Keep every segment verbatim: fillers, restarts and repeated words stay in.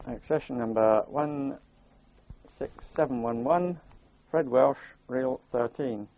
Accession number one six seven one one, Fred Welsh, reel thirteen.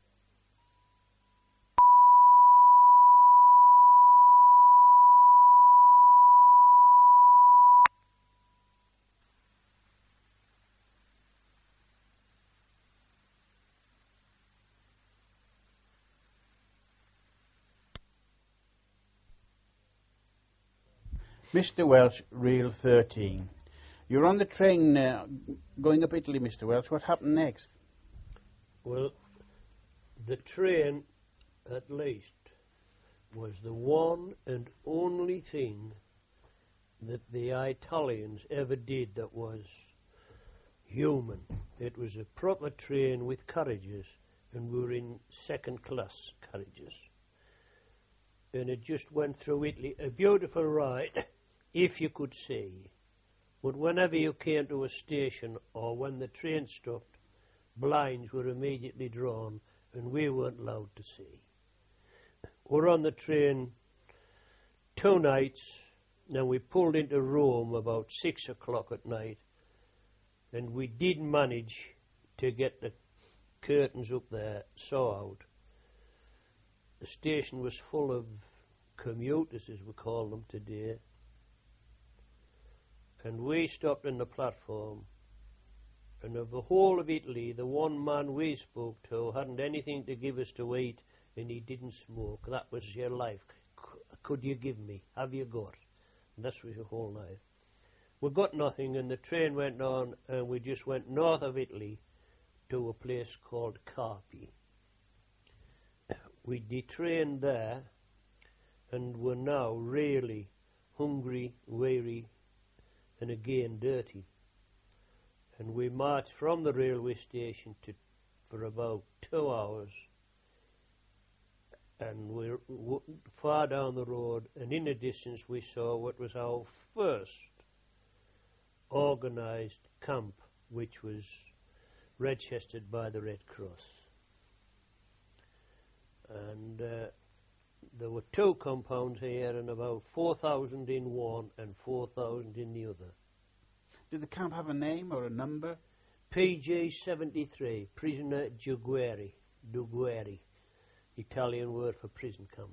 Mister Welsh, reel thirteen. You're on the train now, going up Italy, Mister Welsh. What happened next? Well, the train, at least, was the one and only thing that the Italians ever did that was human. It was a proper train with carriages, and we were in second-class carriages. And it just went through Italy, a beautiful ride, if you could see. But whenever you came to a station or when the train stopped, blinds were immediately drawn and we weren't allowed to see. We're on the train two nights, and we pulled into Rome about six o'clock at night, and we did manage to get the curtains up there, saw out. The station was full of commuters, as we call them today, and we stopped on the platform, and of the whole of Italy, the one man we spoke to hadn't anything to give us to eat, and he didn't smoke. That was your life. C- could you give me? Have you got? And that was your whole life. We got nothing, and the train went on, and we just went north of Italy to a place called Carpi. We detrained there, and were now really hungry, weary, and again dirty. And we marched from the railway station to for about two hours, and we're w- far down the road, and in the distance we saw what was our first organised camp, which was registered by the Red Cross. And uh, there were two compounds here, and about four thousand in one and four thousand in the other. Did the camp have a name or a number? P G seventy-three, Prisoner Dugueri, Dugueri, Italian word for prison camp.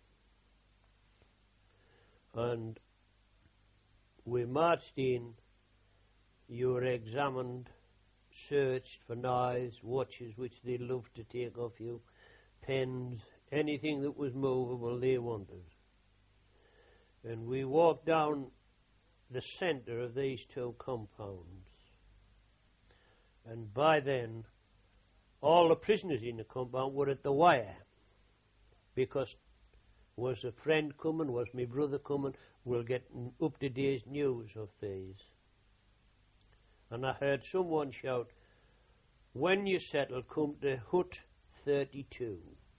And we marched in, you were examined, searched for knives, watches which they loved to take off you, pens, anything that was movable they wanted. And we walked down the centre of these two compounds. And by then, all the prisoners in the compound were at the wire, because was a friend coming, was my brother coming, we'll get up-to-date news of these. And I heard someone shout, when you settle, come to Hut thirty-two.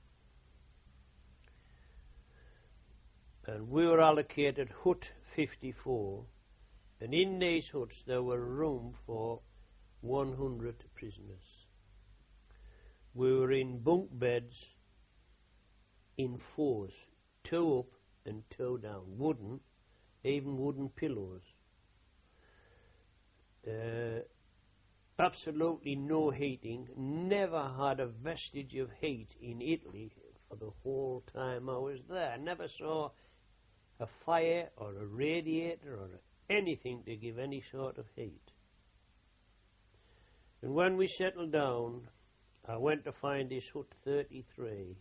And we were allocated Hut fifty-four, and in these huts there were room for one hundred prisoners. We were in bunk beds in fours, two up and two down, wooden, even wooden pillows. Uh, absolutely no heating, never had a vestige of heat in Italy for the whole time I was there. Never saw a fire or a radiator or anything to give any sort of heat. And when we settled down, I went to find this Hut thirty-three,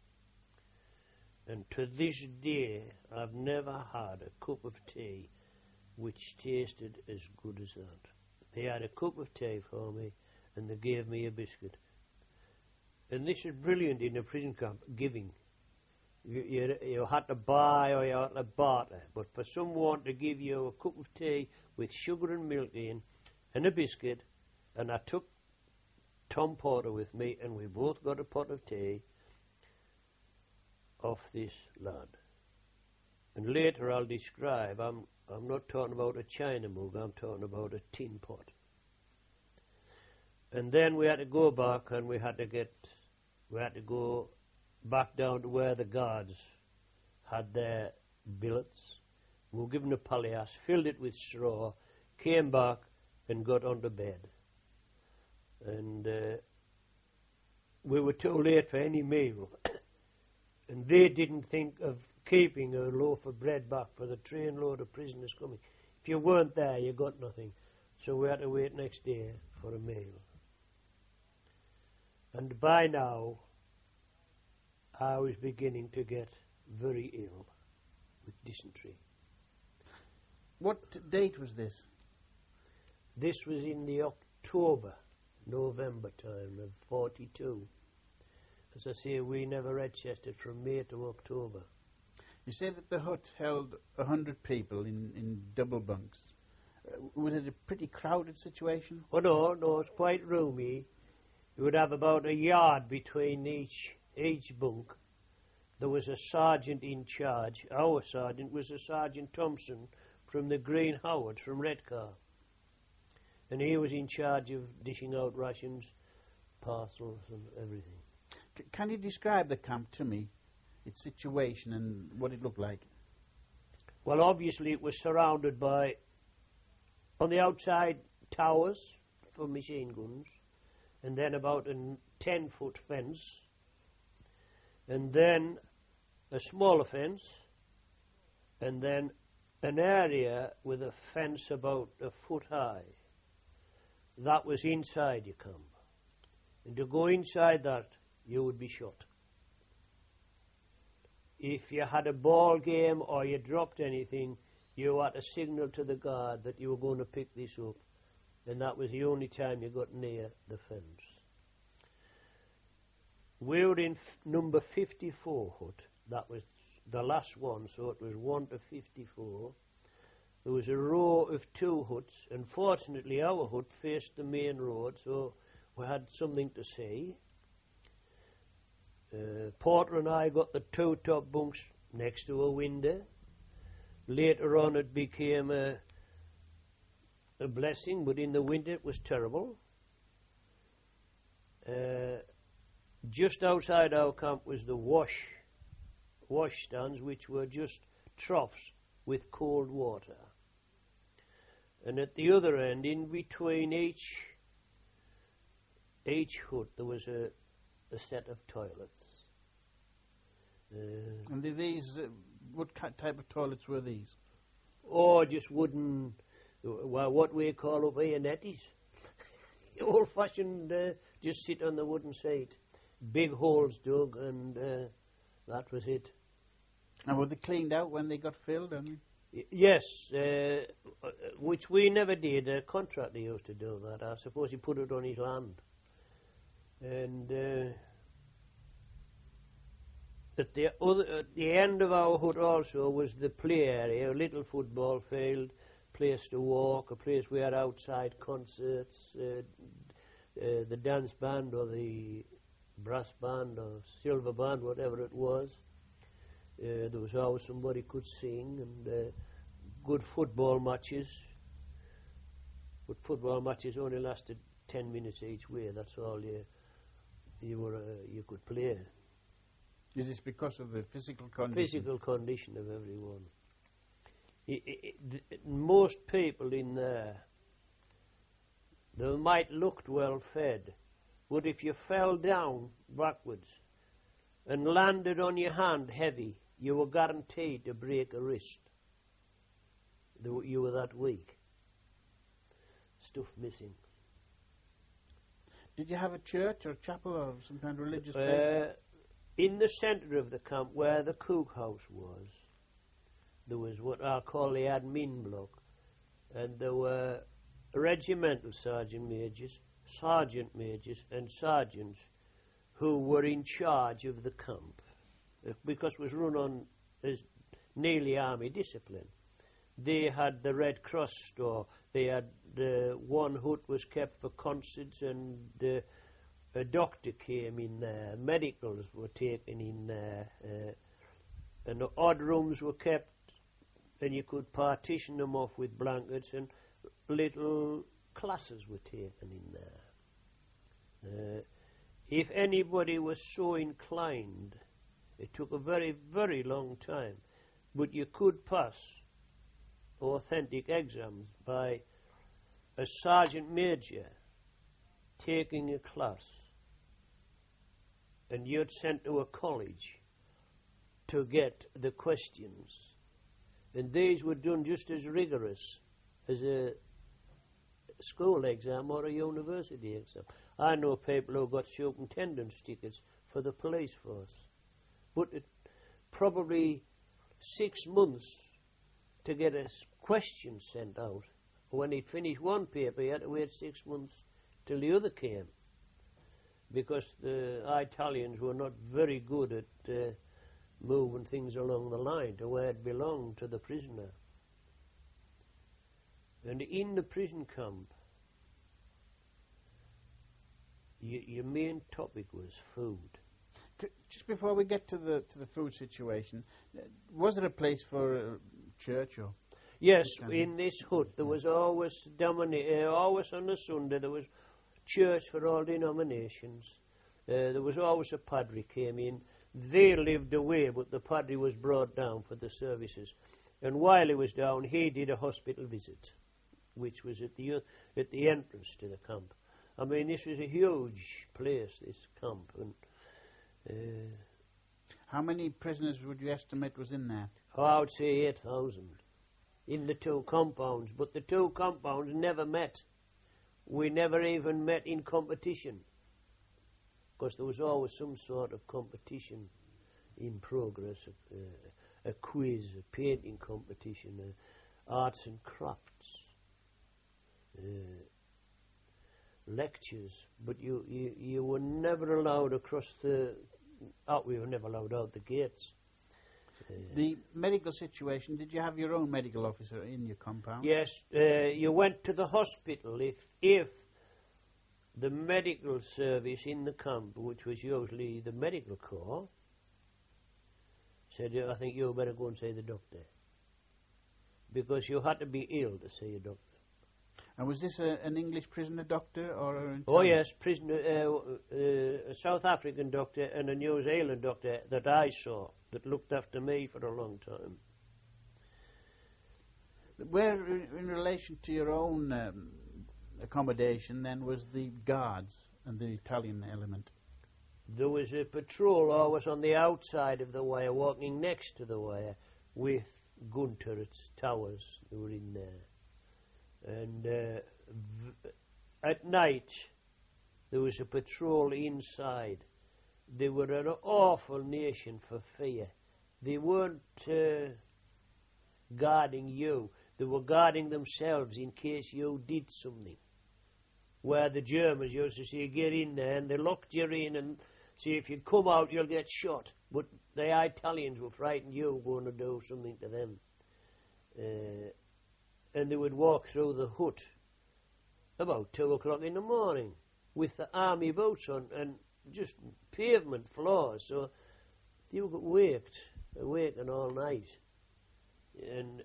and to this day I've never had a cup of tea which tasted as good as that. They had a cup of tea for me, and they gave me a biscuit. And this is brilliant in a prison camp, giving. You, you, you had to buy or you had to barter, but for someone to give you a cup of tea with sugar and milk in and a biscuit, and I took Tom Porter with me, and we both got a pot of tea off this lad. And later I'll describe, I'm, I'm not talking about a china mug, I'm talking about a tin pot. And then we had to go back, and we had to get, we had to go back down to where the guards had their billets. We were given a palliasse, filled it with straw, came back and got onto bed. And uh, we were too late for any meal. And they didn't think of keeping a loaf of bread back for the trainload of prisoners coming. If you weren't there, you got nothing. So we had to wait next day for a meal. And by now, I was beginning to get very ill with dysentery. What date was this? This was in the October, November time of forty-two. As I say, we never registered from May to October. You say that the hut held a hundred people in, in double bunks. Uh, was it a pretty crowded situation? Oh no, no, it's quite roomy. You would have about a yard between each each bunk. There was a sergeant in charge. Our sergeant was a Sergeant Thompson from the Green Howards from Redcar. And he was in charge of dishing out rations, parcels and everything. C- can you describe the camp to me, its situation and what it looked like? Well, obviously it was surrounded by, on the outside, towers for machine guns, and then about a ten-foot fence, and then a smaller fence, and then an area with a fence about a foot high. That was inside your camp. And to go inside that, you would be shot. If you had a ball game or you dropped anything, you had to signal to the guard that you were going to pick this up. And that was the only time you got near the fence. We were in f- number fifty-four hut. That was the last one, so it was one to fifty-four. There was a row of two huts, and fortunately our hut faced the main road, so we had something to see. Uh, Porter and I got the two top bunks next to a window. Later on it became a, a blessing, but in the winter it was terrible. Uh, just outside our camp was the wash, wash stands, which were just troughs with cold water. And at the other end, in between each each hut, there was a, a set of toilets. Uh, And the- these, uh, what ki- type of toilets were these? or just wooden, well, what we call over here netties. Old-fashioned, uh, just sit on the wooden seat. Big holes dug, and uh, that was it. And were they cleaned out when they got filled? I mean? Y- Yes, uh, which we never did. A contractor used to do that. I suppose he put it on his land. And uh, at the other, at the end of our hut also was the play area, a little football field, place to walk, a place where outside concerts, uh, uh, the dance band or the brass band or silver band, whatever it was. Uh, there was always somebody could sing, and uh, good football matches. But football matches only lasted ten minutes each way. That's all you you were uh, you could play. Is this because of the physical condition? Physical condition of everyone. I, I, I, th- most people in there, they might looked well fed, but if you fell down backwards and landed on your hand heavy, you were guaranteed to break a wrist. They were- You were that weak. Stuff missing. Did you have a church or chapel or some kind of religious place? Uh, in the centre of the camp, where the cookhouse was, there was what I call the admin block, and there were regimental sergeant majors, sergeant majors, and sergeants who were in charge of the camp, uh, because it was run on as nearly army discipline. They had the Red Cross store. They had the one hut was kept for concerts, and uh, a doctor came in there. Medicals were taken in there, uh, and the odd rooms were kept, and you could partition them off with blankets, and little classes were taken in there. Uh, if anybody was so inclined, it took a very, very long time, but you could pass authentic exams by a sergeant major taking a class and you're sent to a college to get the questions, and these were done just as rigorous as a school exam or a university exam. I know people who got superintendent's tickets for the police force, but it probably six months to get a question sent out. When he'd finished one paper, he had to wait six months till the other came, because the Italians were not very good at uh, moving things along the line to where it belonged to the prisoner. And in the prison camp, y- your main topic was food. Just before we get to the to the food situation, uh, was there a place for a church or? Yes, in this hut there was always domina- uh, always on a Sunday there was church for all denominations. Uh, there was always a padre came in. They lived away, but the padre was brought down for the services. And while he was down, he did a hospital visit, which was at the uh, at the entrance to the camp. I mean, this was a huge place, this camp. And uh, how many prisoners would you estimate was in there? oh, I would say eight thousand in the two compounds. But the two compounds never met. We never even met in competition, because there was always some sort of competition in progress, a, a quiz, a painting competition, uh, arts and crafts, uh, lectures. But you, you, you were never allowed across the, out, we were never allowed out the gates. Uh, the medical situation, did you have your own medical officer in your compound? Yes, uh, you went to the hospital if if the medical service in the camp, which was usually the medical corps, said, I think you better go and see the doctor, because you had to be ill to see a doctor. And was this a, an English prisoner doctor or an Oh yes, prisoner, uh, uh, a South African doctor and a New Zealand doctor that I saw, that looked after me for a long time. Where, in, in relation to your own um, accommodation, then, was the guards and the Italian element? There was a patrol always on the outside of the wire, walking next to the wire, with gun turrets, towers, they were in there. And uh, v- at night, there was a patrol inside. They were an awful nation for fear. They weren't uh, guarding you. They were guarding themselves in case you did something. Where the Germans used to say, get in there, and they locked you in and say, if you come out, you'll get shot. But the Italians were frightened you were going to do something to them. Uh, and they would walk through the hut about two o'clock in the morning with the army boots on and just pavement floors, so you got waked, awakened all night. And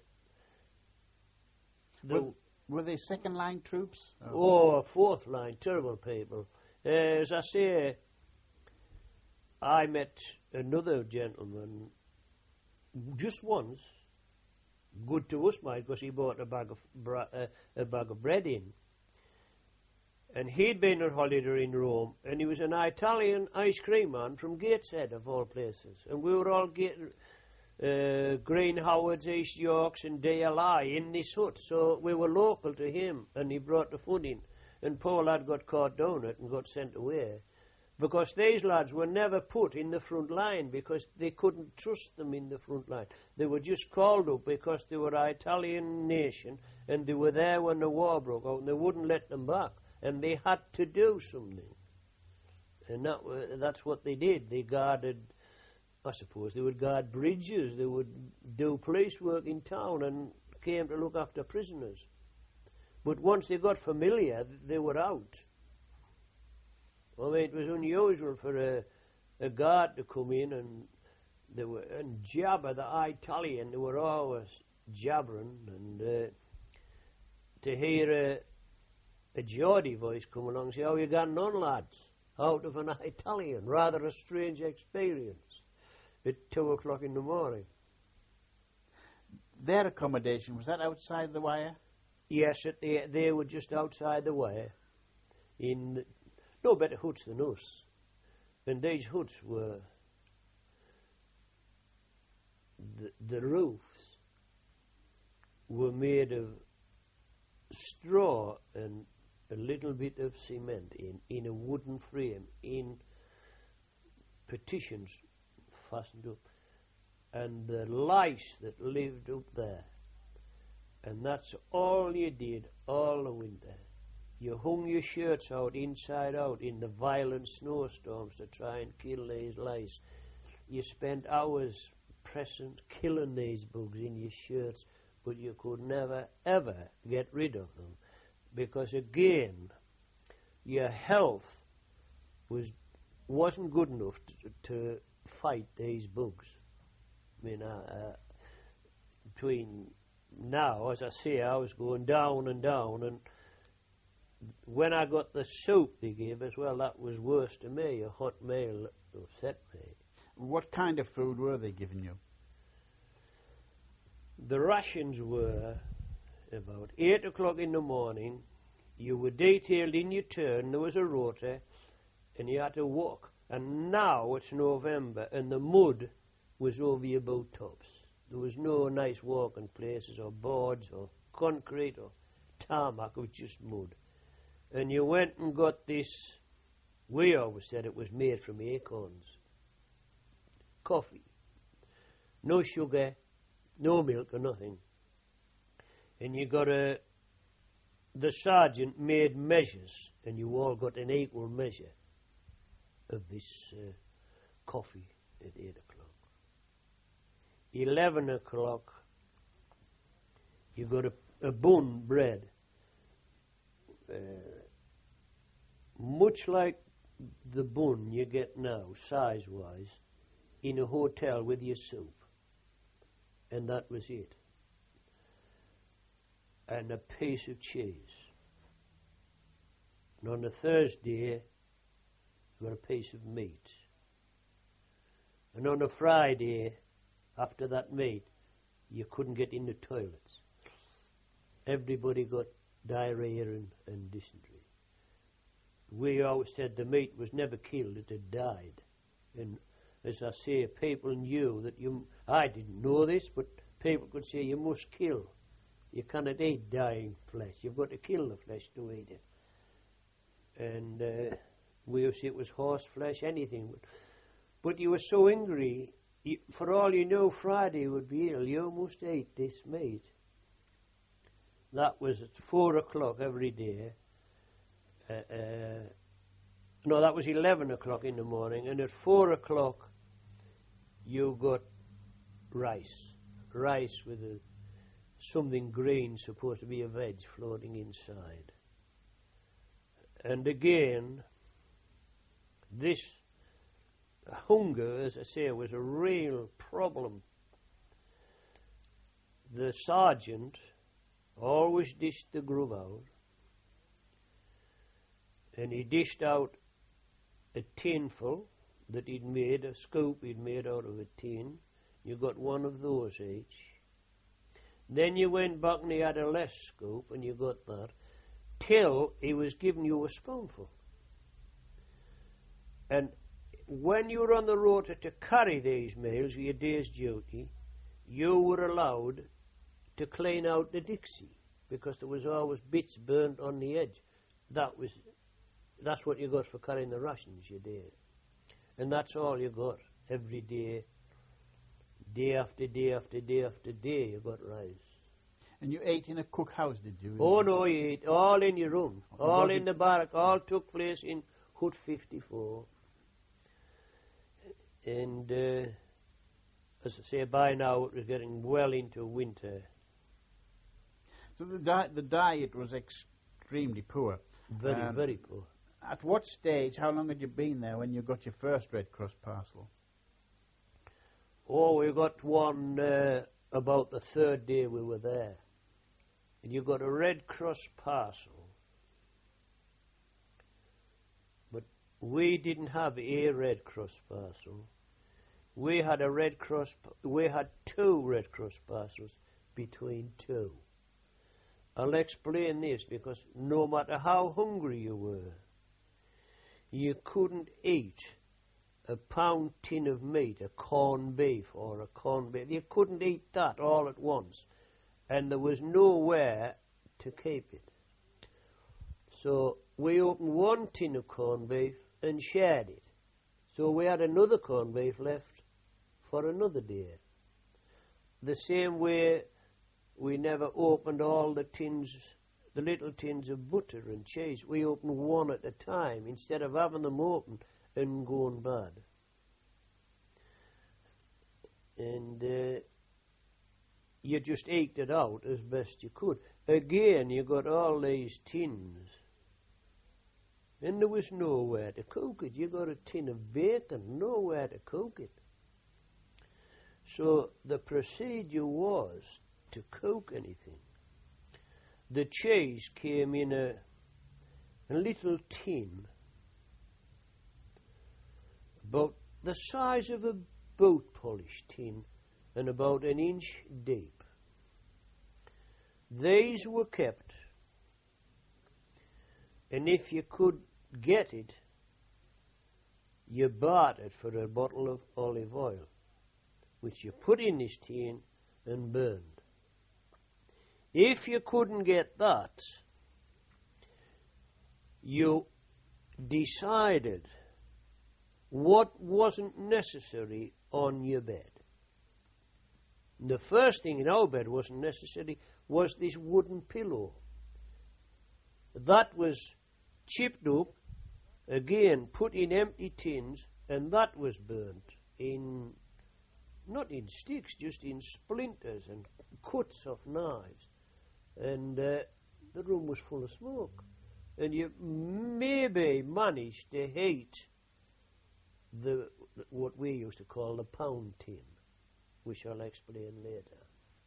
the Were, were they second line troops? oh, fourth line, terrible people. Uh, as I say, I met another gentleman just once, good to us, mate, because he bought a bag of bra- uh, a bag of bread in. And he'd been on holiday in Rome, and he was an Italian ice cream man from Gateshead, of all places. And we were all getting uh, Green Howards, East Yorks, and D L I in this hut, so we were local to him, and he brought the food in. And poor lad got caught down it and got sent away, because these lads were never put in the front line because they couldn't trust them in the front line. They were just called up because they were an Italian nation, and they were there when the war broke out, and they wouldn't let them back. And they had to do something. And that, uh, that's what they did. They guarded, I suppose, they would guard bridges, they would do police work in town and came to look after prisoners. But once they got familiar, they were out. I mean, it was unusual for a, a guard to come in and they were and jabber, the Italian, they were always jabbering, and uh, to hear a a Geordie voice come along and say, how you getting on, lads? Out of an Italian. Rather a strange experience at two o'clock in the morning. Their accommodation, was that outside the wire? Yes, it, they, they were just outside the way, in the, no better huts than us. And these huts were, the, the roofs were made of straw and a little bit of cement in, in a wooden frame, in partitions fastened up. And the lice that lived up there. And that's all you did all the winter. You hung your shirts out inside out in the violent snowstorms to try and kill these lice. You spent hours pressing, killing these bugs in your shirts, but you could never, ever get rid of them. Because again, your health was, wasn't good enough to, to fight these bugs. I mean, uh, uh, between now, as I say, I was going down and down, and when I got the soup they gave us, well, that was worse to me. A hot meal upset me. What kind of food were they giving you? The rations were about eight o'clock in the morning. You were detailed in your turn. There was a rota, and you had to walk. And now it's November, and the mud was over your boot tops. There was no nice walking places or boards or concrete or tarmac. It was just mud. And you went and got this, we always said it was made from acorns. Coffee. No sugar, no milk or nothing. And you got a, the sergeant made measures, and you all got an equal measure of this uh, coffee at eight o'clock. Eleven o'clock, you got a, a bun bread. Uh, much like the bun you get now, size-wise, in a hotel with your soup. And that was it. And a piece of cheese. And on a Thursday, you got a piece of meat. And on a Friday, after that meat, you couldn't get in the toilets. Everybody got diarrhea and, and dysentery. We always said the meat was never killed, it had died. And as I say, people knew that you, I didn't know this, but people could say you must kill. You cannot eat dying flesh. You've got to kill the flesh to eat it. And uh, we used to say it was horse flesh, anything. But, but you were so angry, you, for all you know, Friday would be ill. You must eat this meat. That was at four o'clock every day. Uh, uh, no, that was eleven o'clock in the morning, and at four o'clock you got rice. Rice with a, something green, supposed to be a veg, floating inside. And again, this hunger, as I say, was a real problem. The sergeant always dished the grub out, and he dished out a tinful that he'd made, a scoop he'd made out of a tin. You got one of those each. Then you went back and he had a less scoop, and you got that, till he was giving you a spoonful. And when you were on the road to, to carry these meals, your day's duty, you were allowed to clean out the Dixie, because there was always bits burnt on the edge. That was, that's what you got for carrying the rations, you did. And that's all you got every day, day after day after day after day, you got rice. And you ate in a cook house, did you? Oh no, you ate all in your room, all in the barrack, all took place in Hut fifty-four. And uh, as I say, by now it was getting well into winter. So the, di- the diet was extremely poor. Very, um, very poor. At what stage, how long had you been there when you got your first Red Cross parcel? Oh, we got one uh, about the third day we were there. And you got a Red Cross parcel. But we didn't have a Red Cross parcel. We had a Red Cross, we had two Red Cross parcels between two. I'll explain this, because no matter how hungry you were, you couldn't eat a pound tin of meat, a corned beef or a corned beef. You couldn't eat that all at once, and there was nowhere to keep it. So we opened one tin of corned beef and shared it. So we had another corned beef left for another day. The same way we never opened all the tins, the little tins of butter and cheese. We opened one at a time instead of having them open and going bad. And uh, you just eked it out as best you could. Again, you got all these tins, and there was nowhere to cook it. You got a tin of bacon, nowhere to cook it. So the procedure was to cook anything. The cheese came in a, a little tin about the size of a boat polish tin and about an inch deep. These were kept, and if you could get it, you bought it for a bottle of olive oil, which you put in this tin and burned. If you couldn't get that, you decided what wasn't necessary on your bed. The first thing in our bed wasn't necessary was this wooden pillow. That was chipped up, again put in empty tins, and that was burnt in, not in sticks, just in splinters and cuts of knives. And uh, the room was full of smoke. And you maybe managed to heat the what we used to call the pound tin, which I'll explain later.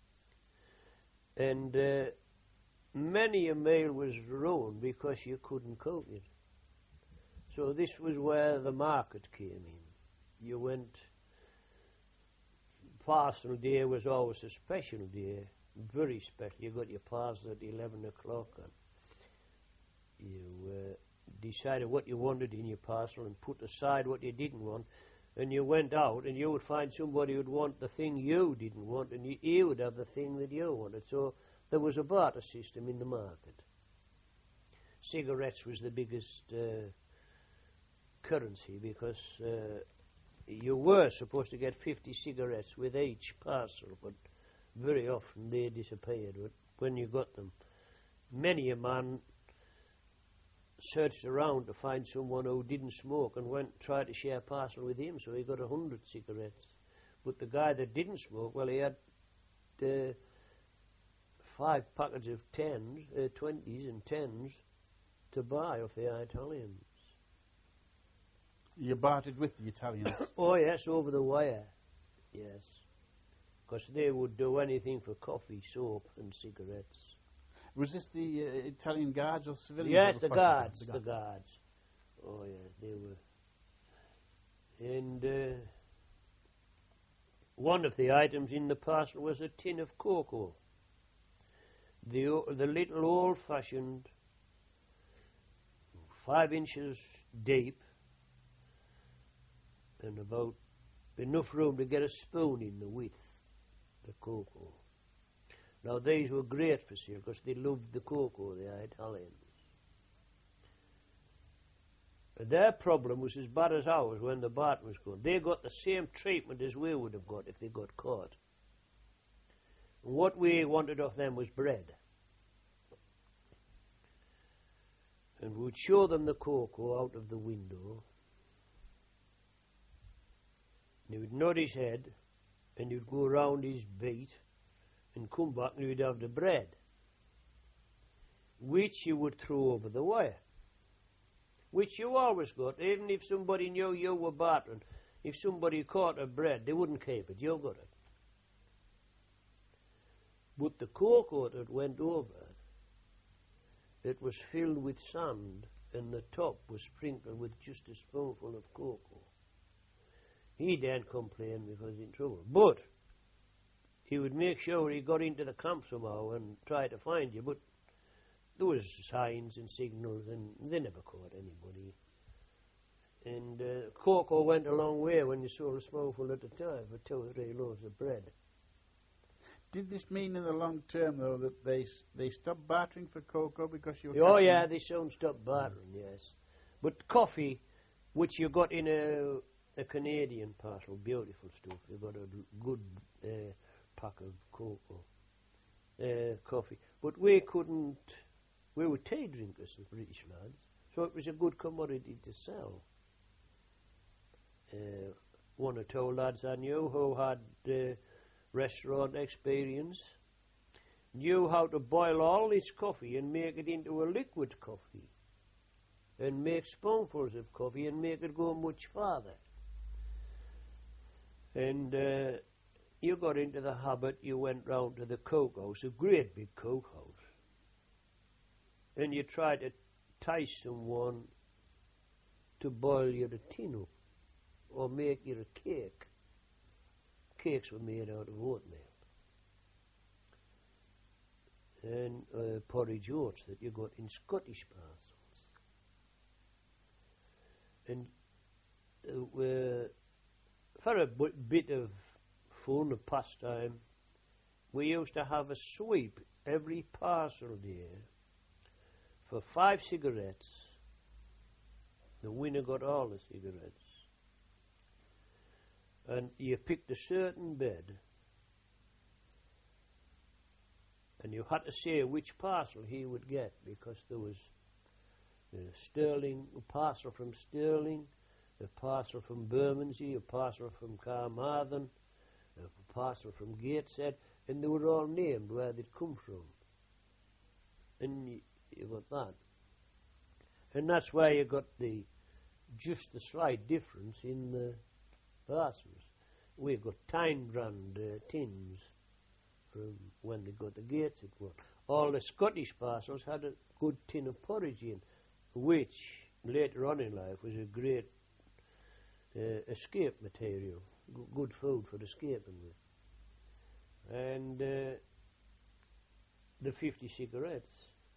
And uh, many a meal was ruined because you couldn't cook it. So this was where the market came in. You went, parcel day was always a special day, very special. You got your parcel at eleven o'clock, and you uh, decided what you wanted in your parcel and put aside what you didn't want, and you went out and you would find somebody who would want the thing you didn't want, and you, you would have the thing that you wanted. So there was a barter system in the market. Cigarettes was the biggest uh, currency, because uh, you were supposed to get fifty cigarettes with each parcel, but very often they disappeared when you got them. Many a man searched around to find someone who didn't smoke and went tried to share a parcel with him, so he got a hundred cigarettes. But the guy that didn't smoke, well, he had uh, five packets of tens, uh, twenties and tens to buy off the Italians. You bartered with the Italians? Oh, yes, over the wire, yes. Because they would do anything for coffee, soap and cigarettes. Was this the uh, Italian guards or civilians? Yes, the guards, the the guards. guards. Oh, yes, they were. And uh, one of the items in the parcel was a tin of cocoa. The, the little old-fashioned, five inches deep, and about enough room to get a spoon in the width, the cocoa. Now, these were great for sale because they loved the cocoa, the Italians. But their problem was as bad as ours when the barter was going. They got the same treatment as we would have got if they got caught. And what we wanted of them was bread. And we'd show them the cocoa out of the window. And he would nod his head, and he'd go round his beat, and come back and you'd have the bread, which you would throw over the wire, which you always got. Even if somebody knew you were bartering, if somebody caught a bread, they wouldn't keep it, you got it. But the cocoa that went over, it was filled with sand, and the top was sprinkled with just a spoonful of cocoa. He daren't complain because he's in trouble, but he would make sure he got into the camp somehow and try to find you, but there was signs and signals, and they never caught anybody. And uh, cocoa went a long way when you sold a spoonful at a time for two or three loaves of bread. Did this mean in the long term, though, that they s- they stopped bartering for cocoa because you were... Oh, cutting yeah, them? they soon stopped bartering, yes. But coffee, which you got in a, a Canadian parcel, beautiful stuff. You got a l- good uh, pack of cocoa, uh, coffee. But we couldn't, we were tea drinkers, the British lads, so it was a good commodity to sell. Uh, one or two lads I knew who had uh, restaurant experience knew how to boil all this coffee and make it into a liquid coffee and make spoonfuls of coffee and make it go much farther. And uh, you got into the habit, you went round to the cookhouse, a great big cookhouse, and you tried to entice someone to boil you a tin up or make you a cake. Cakes were made out of oatmeal and uh, porridge oats that you got in Scottish parcels. And uh, uh, for a b- bit of fun, a pastime, we used to have a sweep every parcel day for five cigarettes. The winner got all the cigarettes. And you picked a certain bed, and you had to say which parcel he would get, because there was a Stirling, a parcel from Stirling, a parcel from Bermondsey, a parcel from Carmarthen, a parcel from Gateshead, and they were all named where they'd come from. And you, you got that. And that's why you got the just the slight difference in the parcels. We got Tyne brand uh, tins from when they got the gates at work. All the Scottish parcels had a good tin of porridge in, which later on in life was a great uh, escape material, G- good food for escaping with. And uh, the fifty cigarettes.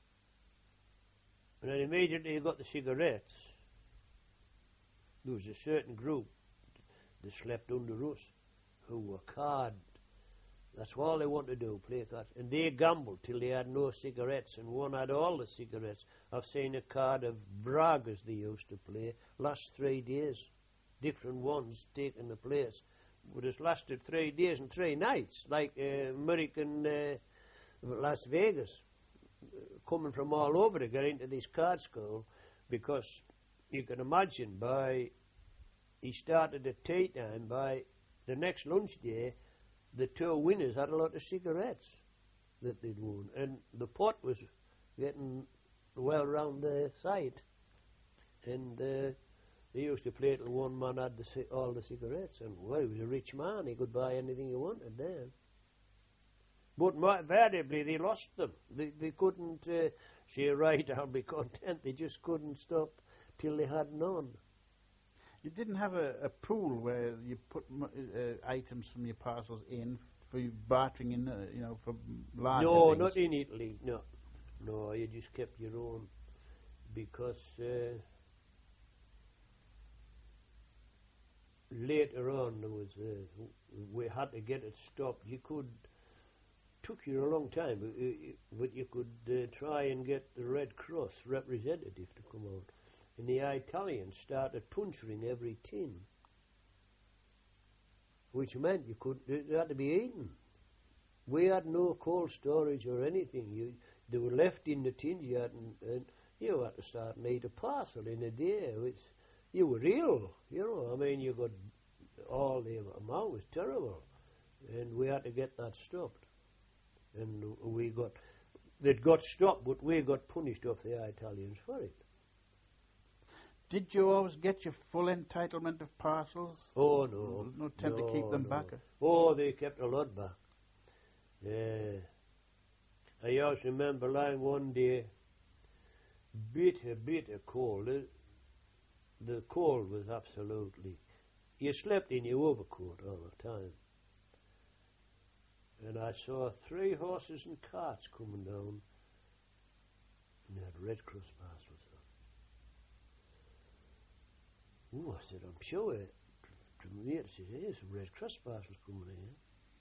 And then immediately you got the cigarettes, there was a certain group that slept under us who were card. That's all they wanted to do, play cards. And they gambled till they had no cigarettes, and one had all the cigarettes. I've seen a card of Bragas they used to play, last three days, different ones taking the place. But it's lasted three days and three nights, like uh, American uh, Las Vegas, coming from all over to get into this card school, because you can imagine by, he started at tea time, by the next lunch day, the two winners had a lot of cigarettes that they'd won, and the pot was getting well round the side, and uh, they used to play till one man had the ci- all the cigarettes, and well, he was a rich man, he could buy anything he wanted then. But invariably they lost them. They, they couldn't uh, say, right, I'll be content. They just couldn't stop till they had none. You didn't have a, a pool where you put m- uh, items from your parcels in for you bartering in, uh, you know, for larger No, things? not in Italy, no. No, you just kept your own, because uh, later on there was, uh, we had to get it stopped. You could, took you a long time, but you, but you could uh, try and get the Red Cross representative to come out. And the Italians started puncturing every tin, which meant you could, it had to be eaten. We had no cold storage or anything. You, they were left in the tins, you had, and, and you had to start and eat a parcel in a day, which you were ill, you know. I mean, you got, all the amount was terrible, and we had to get that stopped. And we got, it got stopped, but we got punished off the Italians for it. Did you always get your full entitlement of parcels? Oh, no. No attempt no, to keep them no. back? Oh, they kept a lot back. Yeah. I always remember lying one day, bitter, bitter cold. The, the cold was absolutely... You slept in your overcoat all the time. And I saw three horses and carts coming down And they had Red Cross parcels there. Oh, I said, I'm sure. To me, it said, hey, some Red Cross parcels coming here.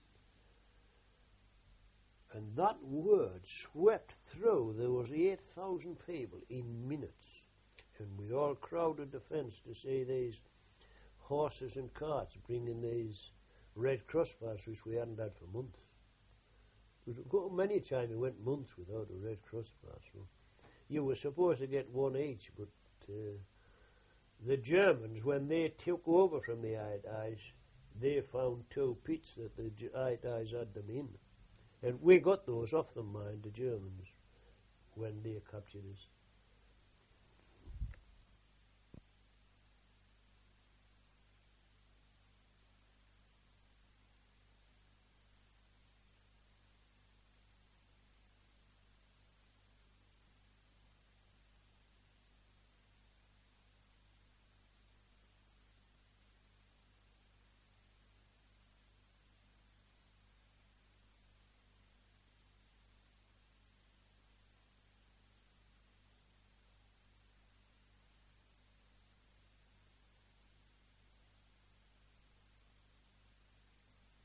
And that word swept through. There was eight thousand people in minutes. And we all crowded the fence to see these horses and carts bringing these Red Cross parcels, which we hadn't had for months. It was many times we went months without a Red Cross parcel. You were supposed to get one each, but uh, the Germans, when they took over from the Allies, they found two pits that the Allies had them in. And we got those off them, mind, the Germans, when they captured us.